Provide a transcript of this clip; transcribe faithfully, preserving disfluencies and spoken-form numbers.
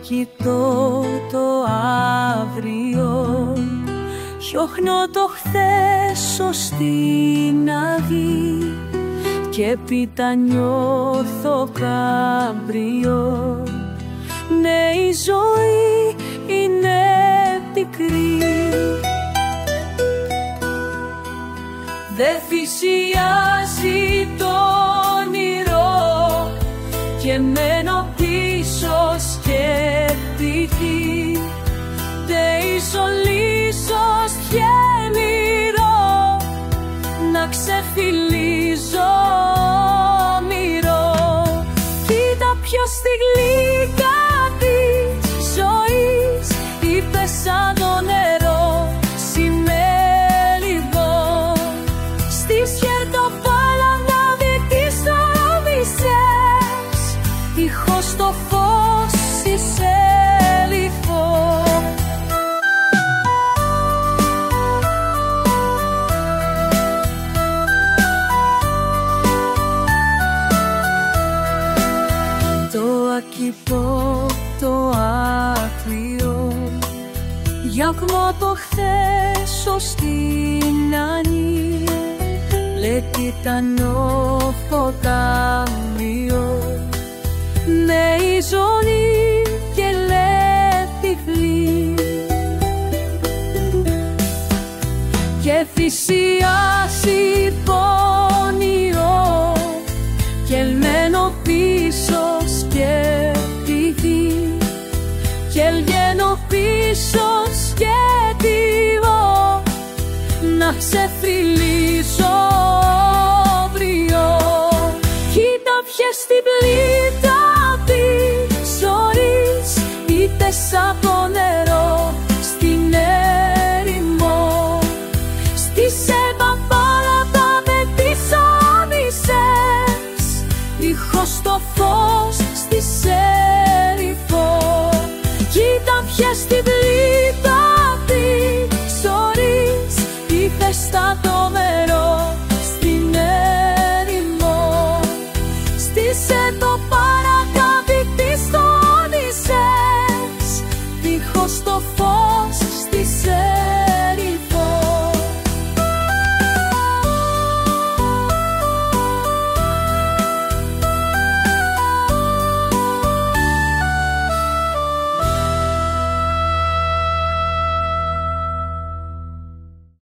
κοιτώ το αύριο, διώχνω το χθες ως την αυγή και έπειτα νιώθω κάμπριο. Ναι, η ζωή είναι πικρή, δε θυσιάζει το όνειρο και μένω πίσω σκεπτική. Δε ισολύσως χέλιρο να ξεφυλίζω μυρό. Κοίτα ποιος στη γλύκα της ζωής είπε σαν το νερό σημέλιδο. Στη σχερτοπάλα να δει τις άμυσες, ηχός το φως είσαι λιθό. Το ακυπώ το άκριο, γιάκμω από χθες ως την ανή, λέει τανό ποτάμιο. Ναι, η ζωή και λέει τυφλή και θυσιάσει πόνιο και ελμένω πίσω σκεπτική και ελγαίνω πίσω σκεπτικό να ξεφυλίσω μπριό. Κοίτα ποιες στην πλήτα της ζωής ήτες από νερό στην έρημο. Στις επαπάρατα με τις άμυσες, ηχός το φως στις ερυφό. Κοίτα ποιες στην πλήτα της ζωής ήτες από νερό